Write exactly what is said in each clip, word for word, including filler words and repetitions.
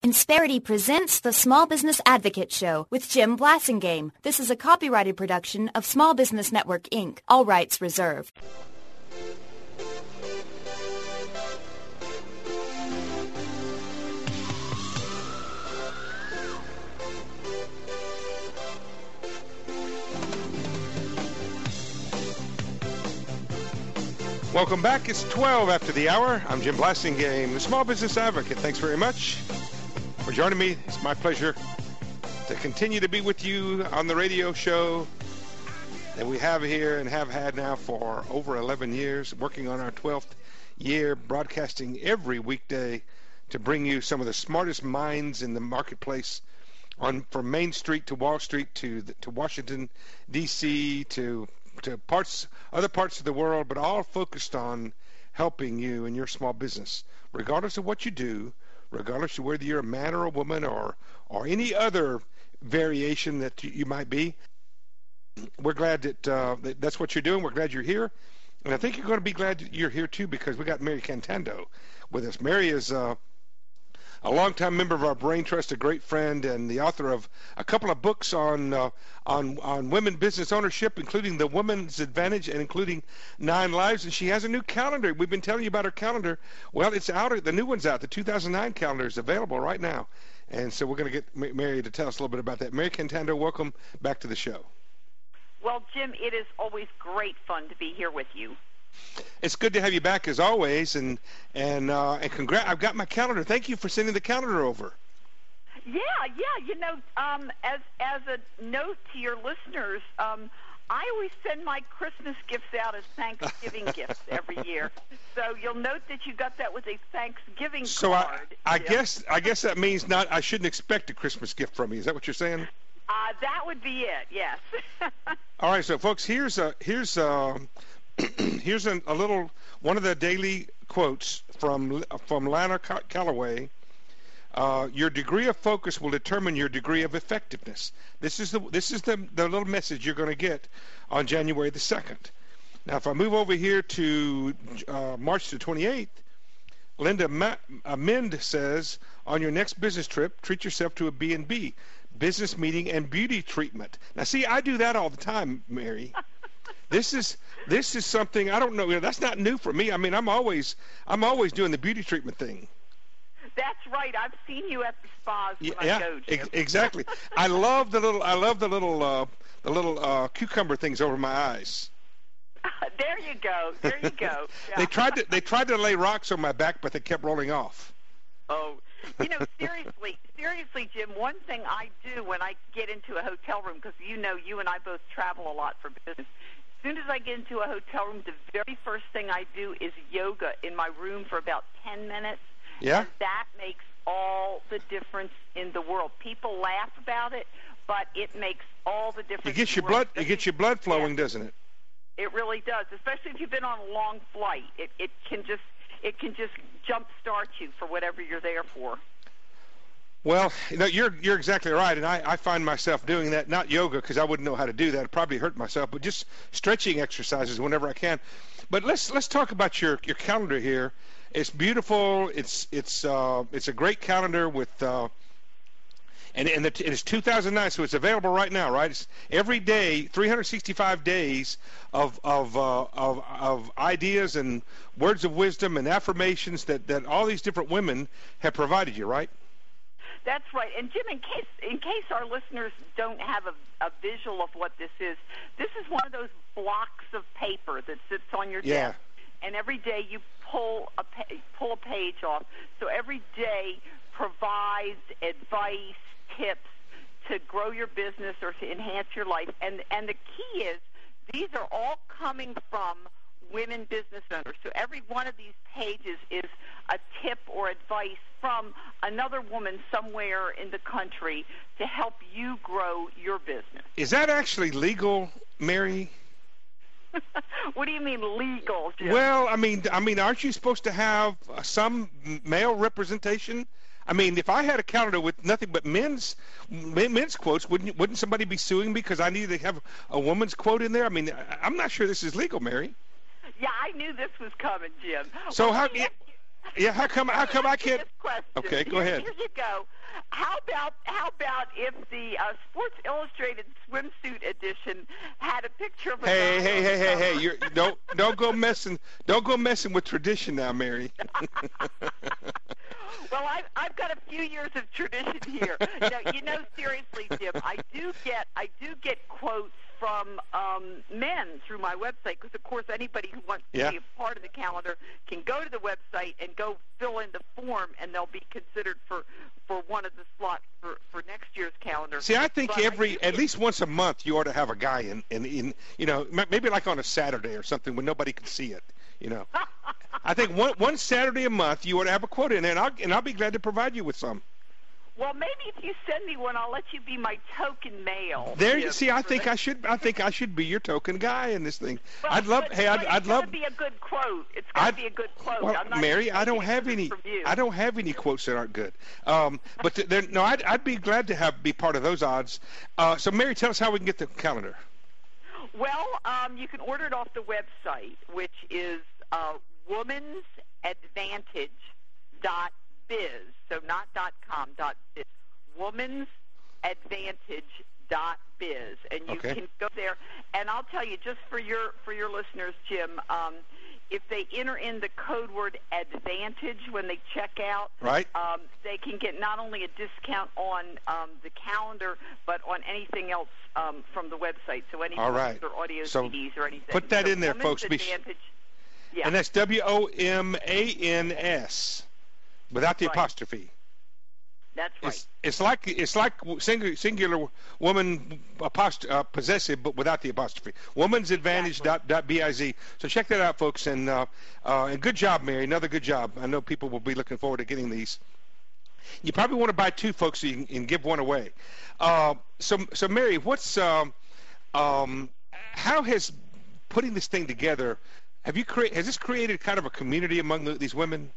Insperity presents the Small Business Advocate Show with Jim Blasingame. This is a copyrighted production of Small Business Network, Incorporated. All rights reserved. Welcome back. It's twelve after the hour. I'm Jim Blasingame, the Small Business Advocate. Thanks very much for joining me. It's my pleasure to continue to be with you on the radio show that we have here and have had now for over eleven years, working on our twelfth year, broadcasting every weekday to bring you some of the smartest minds in the marketplace, on from Main Street to Wall Street to to Washington, D C, to to parts, other parts of the world, but all focused on helping you in your small business, regardless of what you do, regardless of whether you're a man or a woman or or any other variation that you, you might be. We're glad that, uh, that that's what you're doing. We're glad you're here, and I think you're going to be glad that you're here too, because we got Mary Cantando with us. Mary is uh, a longtime member of our Brain Trust, a great friend, and the author of a couple of books on uh, on on women business ownership, including The Woman's Advantage and including Nine Lives. And she has a new calendar. We've been telling you about her calendar. Well, it's out. The new one's out. The two thousand nine calendar is available right now. And so we're going to get Mary to tell us a little bit about that. Mary Cantando, welcome back to the show. Well, Jim, it is always great fun to be here with you. It's good to have you back as always, and and uh, and congrats! I've got my calendar. Thank you for sending the calendar over. Yeah, yeah. You know, um, as as a note to your listeners, um, I always send my Christmas gifts out as Thanksgiving gifts every year. So you'll note that you got that with a Thanksgiving so card. So I, I Jim. guess I guess that means not. I shouldn't expect a Christmas gift from you. Is that what you're saying? Uh, that would be it. Yes. All right, so folks, here's a here's a. Here's a, a little one of the daily quotes from from Lana Calloway. Uh, your degree of focus will determine your degree of effectiveness. This is the this is the the little message you're going to get on January the second. Now, if I move over here to uh, March the twenty-eighth, Linda Ma- Mend says, on your next business trip, treat yourself to a B and B, business meeting and beauty treatment. Now, see, I do that all the time, Mary. This is this is something I don't know. You know. That's not new for me. I mean, I'm always I'm always doing the beauty treatment thing. That's right. I've seen you at the spas when yeah, I go. Ex- exactly. I love the little I love the little uh, the little uh, cucumber things over my eyes. There you go. There you go. Yeah. They tried to they tried to lay rocks on my back, but they kept rolling off. Oh, you know, seriously, seriously, Jim, one thing I do when I get into a hotel room, because you know you and I both travel a lot for business. As soon as I get into a hotel room, the very first thing I do is yoga in my room for about ten minutes. Yeah. And that makes all the difference in the world. People laugh about it, but it makes all the difference. It gets your blood. It gets your blood flowing, yeah. Doesn't it? It really does, especially if you've been on a long flight. It it can just it can just jumpstart you for whatever you're there for. Well, you know, you're you're exactly right, and I, I find myself doing that. Not yoga, because I wouldn't know how to do that. I'd probably hurt myself, but just stretching exercises whenever I can. But let's let's talk about your, your calendar here. It's beautiful. It's it's uh, it's a great calendar with, uh, and and the, it's two thousand nine, so it's available right now, right? It's every day, three hundred sixty-five days of of uh, of of ideas and words of wisdom and affirmations that, that all these different women have provided you, right? That's right. And Jim, in case in case our listeners don't have a, a visual of what this is, this is one of those blocks of paper that sits on your yeah. desk, and every day you pull a pa- pull a page off. So every day provides advice, tips to grow your business or to enhance your life. And and the key is these are all coming from women business owners. So every one of these pages is a tip or advice from another woman somewhere in the country to help you grow your business. Is that actually legal, Mary? What do you mean legal, Jim? Well, I mean, I mean, aren't you supposed to have some male representation? I mean, if I had a calendar with nothing but men's men's quotes, wouldn't wouldn't somebody be suing me because I needed to have a woman's quote in there? I mean, I'm not sure this is legal, Mary. Yeah, I knew this was coming, Jim. So well, how? Let me, ask, Yeah, how come? How come I can't? Okay, go here, ahead. Here you go. How about how about if the uh, Sports Illustrated swimsuit edition had a picture of a Hey, guy hey, on hey, the hey, cover? hey! You're, don't don't go messing don't go messing with tradition now, Mary. Well, I've I've got a few years of tradition here. No, you know, seriously, Jim, I do get I do get quotes from um, men through my website because, of course, anybody who wants to Yeah. be a part of the calendar can go to the website and go fill in the form, and they'll be considered for, for one of the slots for, for next year's calendar. See, I think But I every do at get- least once a month you ought to have a guy in, in, in you know m- maybe like on a Saturday or something when nobody can see it. You know, I think one one Saturday a month you ought to have a quote in there, and I'll and I'll be glad to provide you with some. Well, maybe if you send me one, I'll let you be my token male. There, you Jim, see, I for think the- I should I think I should be your token guy in this thing. Well, I'd love but, hey I'd, but I'd it's love gotta be a good quote. It's got I'd- to be a good quote. Well, I'm not Mary, just I don't taking have it any. from you. I don't have any quotes that aren't good. Um, but th- there- no, I'd, I'd be glad to have be part of those odds. Uh, so, Mary, tell us how we can get the calendar. Well, um, you can order it off the website, which is uh, womans advantage dot biz. So not .com, dot .biz. womans advantage dot biz, and you Okay. can go there. And I'll tell you, just for your for your listeners, Jim, um, if they enter in the code word advantage when they check out, Right. um, they can get not only a discount on um, the calendar, but on anything else um, from the website. So any All books right. or audio So C Ds or anything. put that So in there, Women's folks. Be sh- Advantage, yeah, And that's W O M A N S without the Right. apostrophe. that's right. It's it's like it's like singular, singular woman apost- uh, possessive, but without the apostrophe. Woman's advantage dot, dot biz. So check that out, folks, and uh, uh, and good job, Mary. Another good job. I know people will be looking forward to getting these. You probably want to buy two, folks, so you can, and give one away. Uh, so so Mary, what's um, um, how has putting this thing together? Have you create has this created kind of a community among the, these women?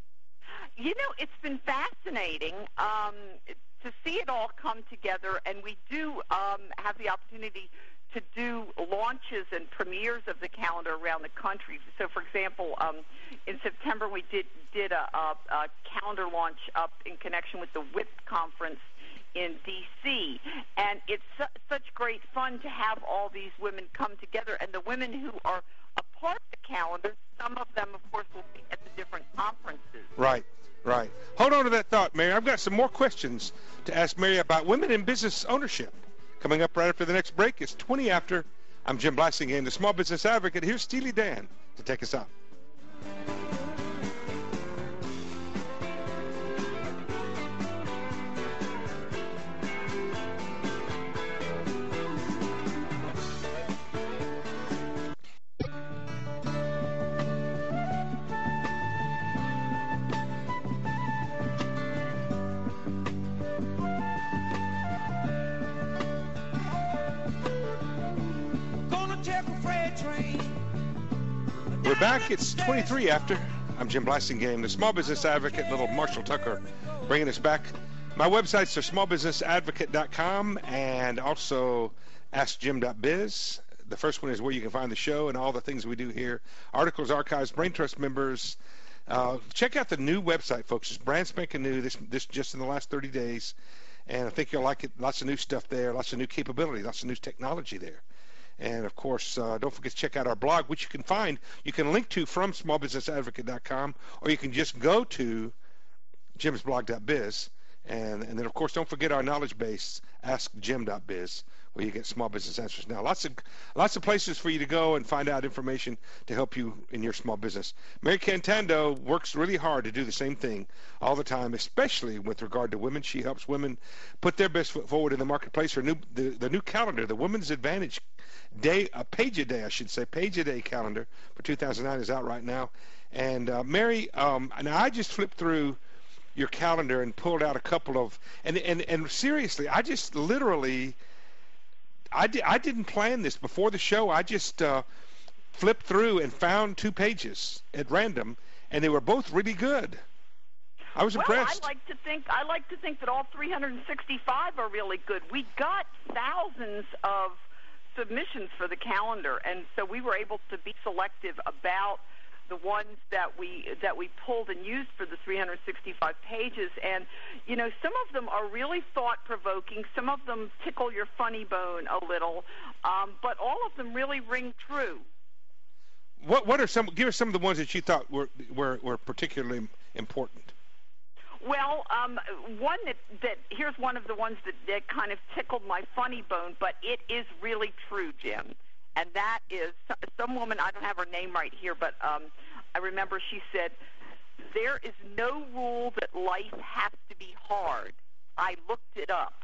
You know, it's been fascinating um, to see it all come together, and we do um, have the opportunity to do launches and premieres of the calendar around the country. So, for example, um, in September we did did a, a, a calendar launch up in connection with the W I P conference in D C, and it's su- such great fun to have all these women come together, and the women who are a part of the calendar, some of them, of course, will be at the different conferences. Right, right. Hold on to that thought, Mary. I've got some more questions to ask Mary about women in business ownership. Coming up right after the next break. It's twenty after. I'm Jim Blasingame, the Small Business Advocate. Here's Steely Dan to take us out. Gonna take a freight train. We're back. It's twenty-three after. I'm Jim Blasingame, the Small Business Advocate. Little Marshall Tucker bringing us back. My websites are small business advocate dot com and also ask jim dot biz. The first one is where you can find the show and all the things we do here. Articles, archives, Brain Trust members. Uh, check out the new website, folks. It's brand spanking new. This, this just in the last thirty days. And I think you'll like it. Lots of new stuff there. Lots of new capability. Lots of new technology there. And, of course, uh, don't forget to check out our blog, which you can find, you can link to from small business advocate dot com, or you can just go to jims blog dot biz. And, and then, of course, don't forget our knowledge base, ask jim dot biz, where you get small business answers now. Lots of lots of places for you to go and find out information to help you in your small business. Mary Cantando works really hard to do the same thing all the time, especially with regard to women. She helps women put their best foot forward in the marketplace. Her new the, the new calendar, the Women's Advantage Day, a page a day, I should say, page a day calendar for two thousand nine is out right now. And uh, Mary, um, now I just flipped through your calendar and pulled out a couple of, and and, and seriously, I just literally, I, di- I didn't plan this before the show. I just uh, flipped through and found two pages at random, and they were both really good. I was Well, impressed. I like to think I like to think that all three hundred sixty-five are really good. We got thousands of submissions for the calendar, and so we were able to be selective about the ones that we that we pulled and used for the three hundred sixty-five pages. And, you know, some of them are really thought-provoking. Some of them tickle your funny bone a little. Um, but all of them really ring true. What what are some? Give us some of the ones that you thought were were, were particularly important. Well, um, one that, that here's one of the ones that, that kind of tickled my funny bone, but it is really true, Jim. And that is some woman, I don't have her name right here, but um, I remember she said, there is no rule that life has to be hard. I looked it up.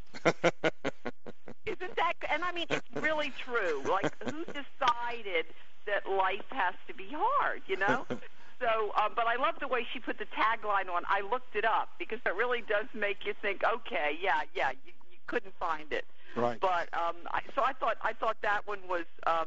Isn't that, and I mean, it's really true. Like, who decided that life has to be hard, you know? So, um, but I love the way she put the tagline on, I looked it up, because it really does make you think, okay, yeah, yeah, you, you couldn't find it. Right. But um, I, so I thought I thought that one was um,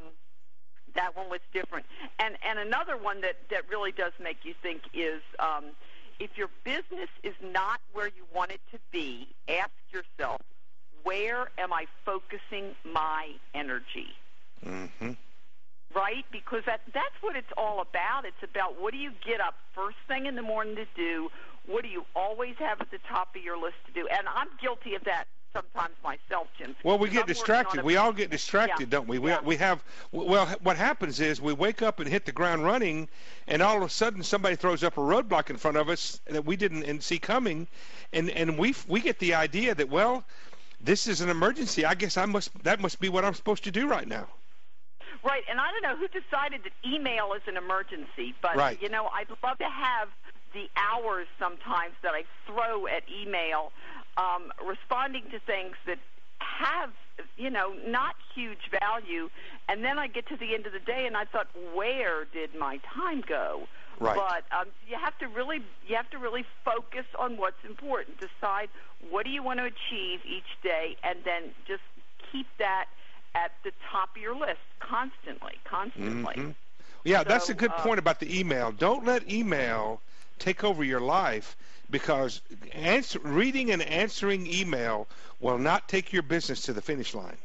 that one was different. And and another one that, that really does make you think is um, if your business is not where you want it to be, ask yourself, where am I focusing my energy? Mm-hmm. Right? Because that that's what it's all about. It's about what do you get up first thing in the morning to do? What do you always have at the top of your list to do? And I'm guilty of that sometimes myself, Jim. Well, we get I'm distracted. a, we all get distracted, yeah, don't we? We yeah. we have well. What happens is we wake up and hit the ground running, and all of a sudden somebody throws up a roadblock in front of us that we didn't see coming, and and we we get the idea that, well, this is an emergency. I guess I must that must be what I'm supposed to do right now. Right, and I don't know who decided that email is an emergency, but right. you know, I'd love to have the hours sometimes that I throw at email, um, responding to things that have, you know, not huge value, and then I get to the end of the day and I thought, where did my time go? Right. But um, you have to really, you have to really focus on what's important. Decide what do you want to achieve each day, and then just keep that at the top of your list constantly, constantly. Mm-hmm. Yeah, so, that's a good uh, point about the email. Don't let email take over your life, because answer, reading and answering email will not take your business to the finish line.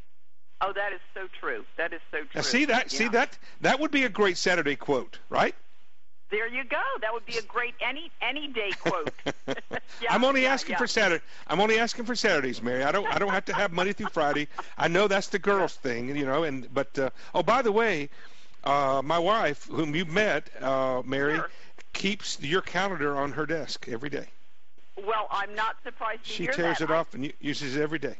Oh, that is so true. That is so true. Now, see that? Yeah. See that? That would be a great Saturday quote, right? There you go. That would be a great any any day quote. yeah, I'm only yeah, asking yeah. for Saturday. I'm only asking for Saturdays, Mary. I don't. I don't have to have Monday through Friday. I know that's the girls' thing, you know. And but uh, oh, by the way, uh, my wife, whom you met, uh, Mary, Sure. keeps your calendar on her desk every day. Well, I'm not surprised to She hear tears that. it off and u- uses it every day.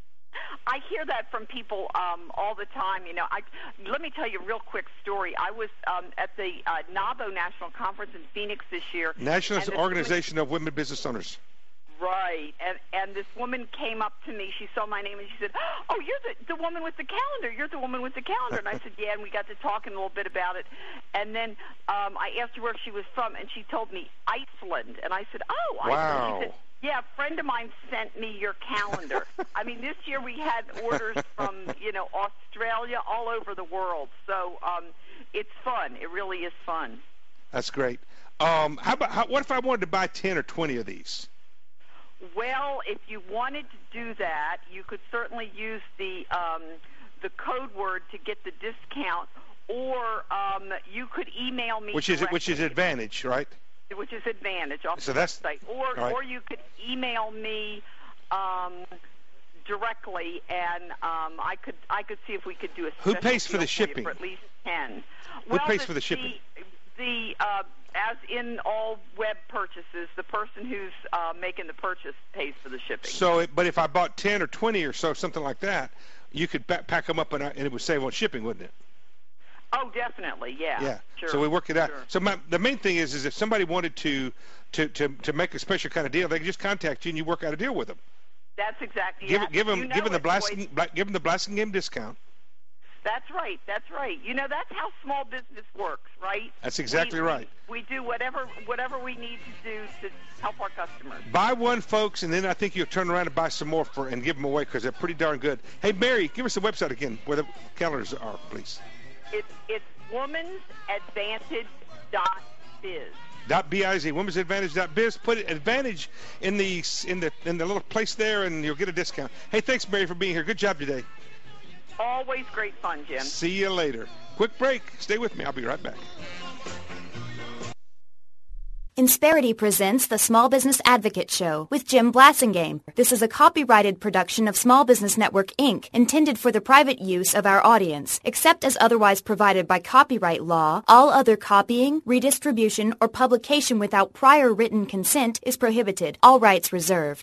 I hear that from people um, all the time. You know, I let me tell you a real quick story. I was um, at the uh, NABO National Conference in Phoenix this year. National and this Organization of Women Business Owners. Right, and and this woman came up to me. She saw my name and she said, "Oh, you're the the woman with the calendar. You're the woman with the calendar." And I said, "Yeah." And we got to talking a little bit about it. And then um, I asked her where she was from, and she told me Iceland. And I said, "Oh, Iceland." Wow. She said, "Yeah, a friend of mine sent me your calendar." I mean, this year we had orders from you know Australia, all over the world. So um, it's fun. It really is fun. That's great. Um, how about how, what if I wanted to buy ten or twenty of these? Well, if you wanted to do that, you could certainly use the um, the code word to get the discount, or um, you could email me. Which is directly, which is Advantage, right? Which is Advantage off So the that's- website, or right. or you could email me um, directly, and um, I could I could see if we could do a Who special pays for deal the you shipping? for at least ten. Who well, pays the, for the shipping? The, the uh, as in all web purchases, the person who's uh, making the purchase pays for the shipping. So, it, but if I bought ten or twenty or so, something like that, you could pa- pack them up and, I, and it would save on shipping, wouldn't it? Oh, definitely, yeah. Yeah. Sure. So we work it out. Sure. So my, the main thing is, is if somebody wanted to, to, to, to make a special kind of deal, they can just contact you and you work out a deal with them. That's exactly. Give, yeah, give them, you know give them the it, blasting, boy. bla- give them the blasting game discount. That's right. That's right. You know, that's how small business works, right? That's exactly we, right. We, we do whatever whatever we need to do to help our customers. Buy one, folks, and then I think you'll turn around and buy some more for and give them away because they're pretty darn good. Hey, Mary, give us the website again where the calendars are, please. It's it's womans advantage dot biz. Dot biz, women's advantage dot biz. Put it advantage in the in the in the little place there, and you'll get a discount. Hey, thanks, Mary, for being here. Good job today. Always great fun, Jim. See you later. Quick break. Stay with me. I'll be right back. Insperity presents the Small Business Advocate Show with Jim Blasingame. This is a copyrighted production of Small Business Network, Incorporated, intended for the private use of our audience. Except as otherwise provided by copyright law, all other copying, redistribution, or publication without prior written consent is prohibited. All rights reserved.